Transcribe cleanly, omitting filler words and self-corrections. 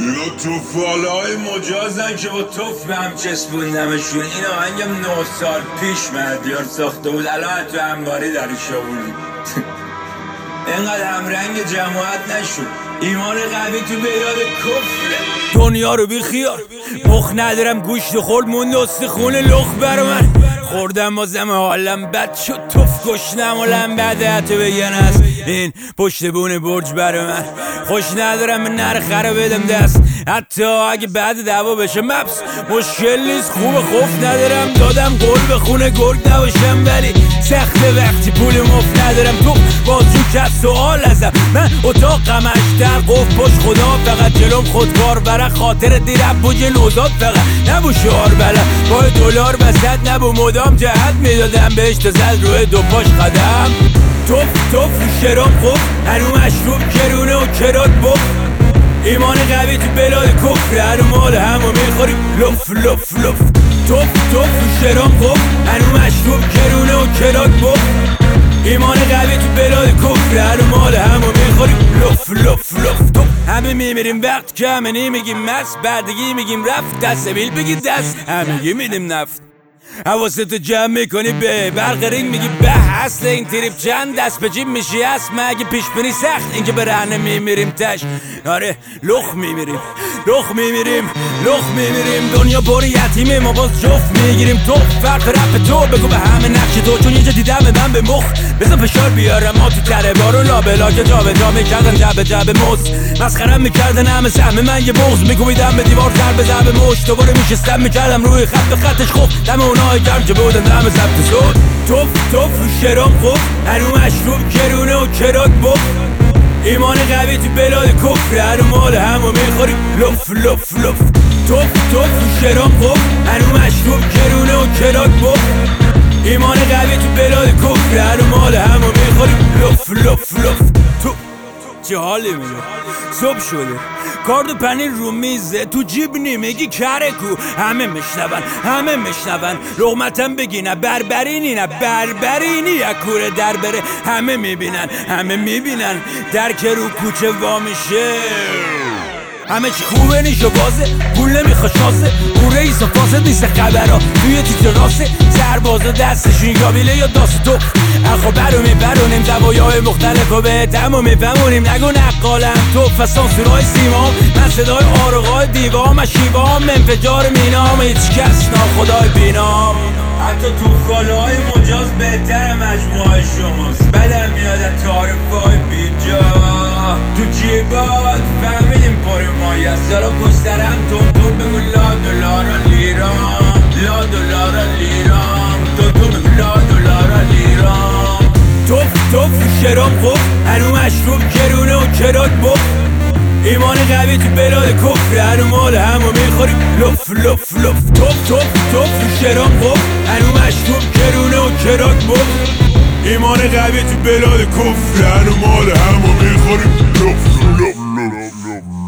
اینا توفالای مجازن که با توف به هم چسبوندمشون. این آهنگم 9 سال پیش مهدیار ساخته بود، الان تو انباری درش آوردی. اینقدر همرنگ جماعت نشد، ایمان قوی تو بیاد کفره. دنیا رو بی خیار مخ ندارم، گوشت خورد موند استخون لخ بر من. خوردم بازم حالم بد شد، توف گشنم و لنبده حتی بگن است این پشت بون برج بر من. خوش ندارم به نرخه رو بدم دست، حتی اگه بعد دعوا بشه مبس مشکل نیست. خوب خوف ندارم، دادم قول به خونه گرگ نباشم، ولی سخته وقتی پول مفت ندارم. تو بازجو کرد سوال ازم، من اتاقم اشتر قفل پشت خدا، فقط جلوم خودکار برای خاطر دیرم بوج نوزاد، فقط نبو شعار بلد با دلار وسط، نبو مدام جهت میدادم بهش تا زد روی دو پاش قدم. توف توف شراب خوب هنو مشروب کرونه و کرات بخ، ایمان قوی تو بلاد کفر، هنو مال همو میخوریم لف لف لف. توف توف شراب خوب هنو مشروب کرونه و کرات بخ، ایمان قوی تو بلاد کفر، هنو مال همو میخوریم لف لف لف. تو همه میمیریم وقت که همه نمیگیم مست، بعدگی میگیم رفت، دست بیل بگی دست، همگی میدیم نفت. حواستو جمع میکنی به برق رینگ میگی به، اصل این تریپ چند دست به جیب میشی هست، مگه پیش بینی سخت اینکه به رهنه میمیریم تش. آره لخ میمیریم لخ میمیریم لخ میمیریم، دنیا پر یتیمه ما باز جفت میگیریم. تو فرق رپ تو بگو به همه نقش تو، چون یه جا دیدم من به مخ بزن فشار بیارم. ما تو تره بارون لابلا که جا به جا میکردن جب جب موز، مسخرم میکردن همه سهم من یه بغض، میکوبیدم به دیوار تر به ضرب مشت، دوباره میشستم میکردم روی خط و خطش خوب دم اونای گرم که بودن دم ضبط صوت. توف توف شراب خوب هنو مشروب کرونه و کرات بخ، ایمان قوی تو بلاد کفر، هنو مال همو میخوریم لف لف لف. توف توف شراب خوب هنو مشروب کرونه و کرات بخ، ایمان قوی تو بلاد کفر، هنو مال همو میخوریم لف لف لف. تو چه حالی میگه صبح شده کارد و پنیر رو میزه، تو جیب نمیگی کره کو، همه میشنون لغمتم بگی نه بربرینی نه بربرینی، اکوره در بره همه میبینن در که رو کوچه وا میشه. همه چی خوبه نیشو بازه، پول نمیخواد شاسه، او رئیس و فاسد نیست خبرها توی تیتر راسه، سرباز و دستشون یابیله یا داست تو اخو برونیم زوایای مختلف و به تمام میفهمونیم. نگو نقالم تو فسان سورای سیمام، من صدای آرقای دیوام و شیوام، انفجار مینام هیچ کس ناخدای بینام. حتی توفالای مجاز بهتر مجموعه شماست، بدم میاد تعارفای بیجا تو جیبات فهمیدیم پاری مایی است. حالا گسترم تو بگو لا دلار لیرام، لا دلار لیرام، تو بگو لا دلار لیرام. توف توف شراب خوب هنو مشروب کرونه و کرات بخ، ایمان قوی تو بلاد کفر، هنو مال همو میخوریم لف لف لف. توف توف توف شراب خوب هنو مشروب کرونه و کرات بخ، ایمان قوی تو بلاد کفر، هنو مال همو میخوریم لف لف لف.